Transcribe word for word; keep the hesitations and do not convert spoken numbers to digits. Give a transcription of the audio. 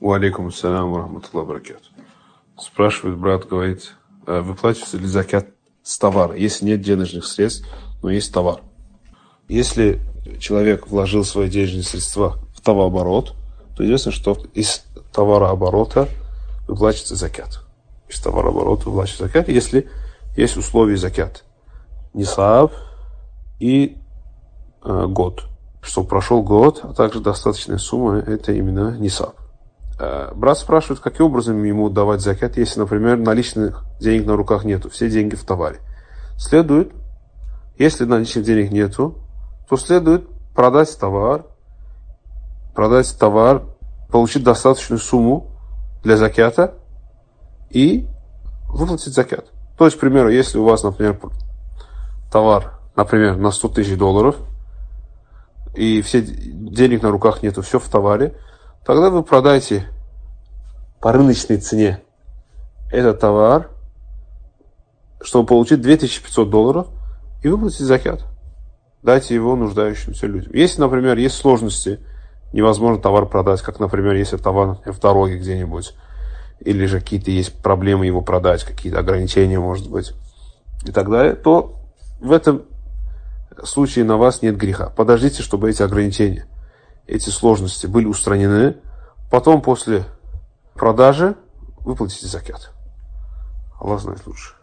Уалейкум ассалям ва рахматуллахи ва баракату. Спрашивает брат, говорит, выплачивается ли закят с товара, если нет денежных средств, но есть товар. Если человек вложил свои денежные средства в товарооборот, то известно, что из товарооборота выплачивается закят. Из товарооборота выплачивается закят, если есть условия закят. Нисаб и э, год. Чтобы прошел год, а также достаточная сумма, это именно нисаб. Э, брат спрашивает, каким образом ему давать закят, если, например, наличных денег на руках нету, все деньги в товаре. Следует, если наличных денег нету, то следует продать товар, продать товар, получить достаточную сумму для закята и выплатить закят. То есть, к примеру, если у вас, например, товар, например, на сто тысяч долларов, и все денег на руках нету, все в товаре, тогда вы продайте по рыночной цене этот товар, чтобы получить две тысячи пятьсот долларов и выплатить закят. Дайте его нуждающимся людям. Если, например, есть сложности, невозможно товар продать, как, например, если товар в дороге где-нибудь, или же какие-то есть проблемы его продать, какие-то ограничения, может быть, и так далее, то в этом случае на вас нет греха. Подождите, чтобы эти ограничения, эти сложности были устранены. Потом, после продажи, выплатите закят. Аллах знает лучше.